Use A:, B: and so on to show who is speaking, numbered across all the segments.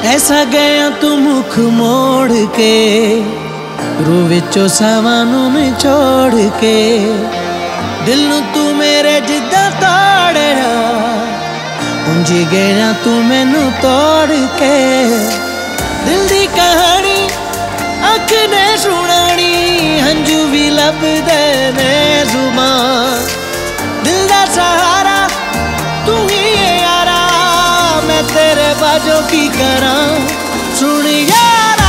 A: ऐसा गया तू मुख मोड़ के, रू विचों सावानू निचोड़ के, दिल नू तू मेरे जिद्दां तोड़या, उंज गया तू मैनू तोड़ के। दिल दी कहानी अख ने सुनानी, हंजू भी लभदे ने जुबान, दिल दा सहारा तू ही है यारा, मैं तेरे बाजों की करा सुन यारा।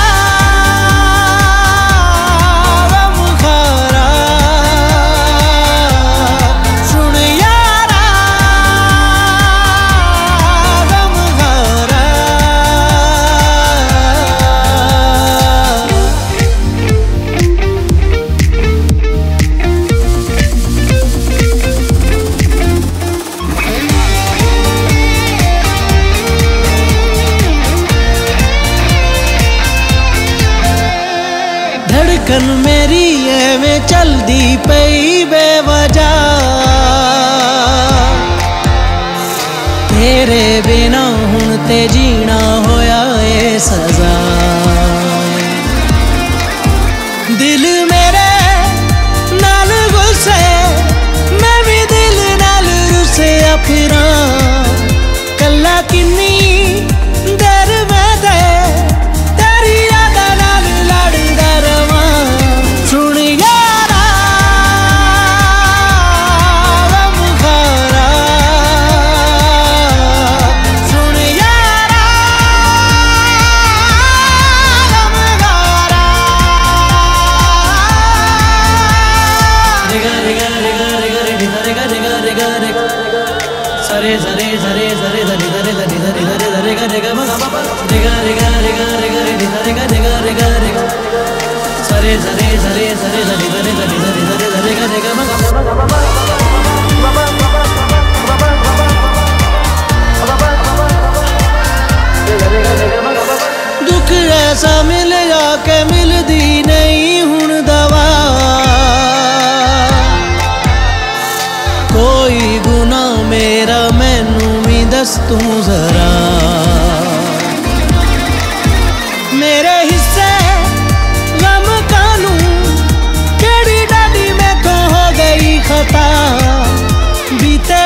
A: धड़कन मेरी एवें चलदी पई बेवजह, तेरे बिना हुण ते जीना होया ए सजा। दिल मेरे नाल गुस्से, मैं भी दिल नाल रुसिया फिरां, कल्ला किन्नी देर मैं ते तेरी यादां नाल लड़दा रवां। सुन यारा गमखारा, सुन यारा गमखारा। रिगा रिगा रिगा रिगा रिगा रिगा रिगा रिगा रिगा सरे सरे सरे सरे सरे सरे सरे सरे सरे सरे गा रिगा मगा बाबा रिगा रिगा रिगा रिगा रिगा रिगा रिगा रिगा रिगा सरे सरे सरे सरे सरे सरे सरे सरे सरे सरे गा रिगा मगा बाबा। दुख ऐसा मिल जाके मिलदी नहीं हुण दवा, कोई गुनाह मेरा मैनू भी दस तू जरा। मेरे हिस्से गम कानू केड़ी डाडी में को हो गई खता, बीते